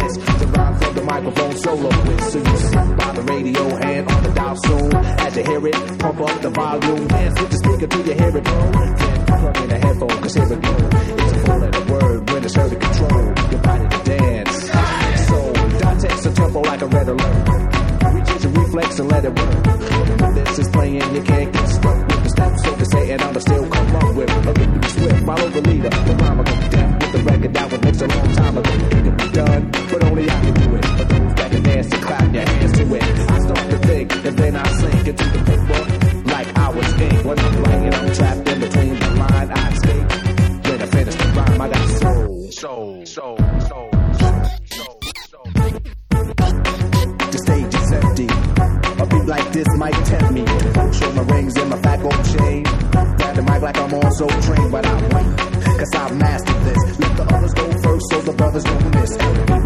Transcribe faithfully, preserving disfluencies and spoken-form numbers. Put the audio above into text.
this. The rhyme from the microphone soloist. So you sit by the radio, hand on the dial soon. As you hear it, pump up the volume. Dance with the speaker till you hear it blow. Then plug in the headphone, cause here it go. It's a four letter word when it's heard to control your body to dance. So dissect the tempo like a red alert. Reach your reflex and let it work. When this is playing, you can't get stuck with the steps. So to say, and I'ma still come up with a bit to swift. Follow the leader, the rhyme will go deaf with the record that was mixed a long time ago. It can be done, but only I can do it. But those that can dance and clap your hands to it. I start to think, and then I sink into the paper like I was ink. When I'm playing, I'm trapped in between the line. I escape. When I finish the rhyme, I got soul, soul, soul, soul, soul, soul. The stage is empty. A beat like this might tempt me. Show my rings and my fat gold chain. Grab the mic like I'm on so trained, but I wait, cause I've mastered this. Let the others go first so the brothers don't miss.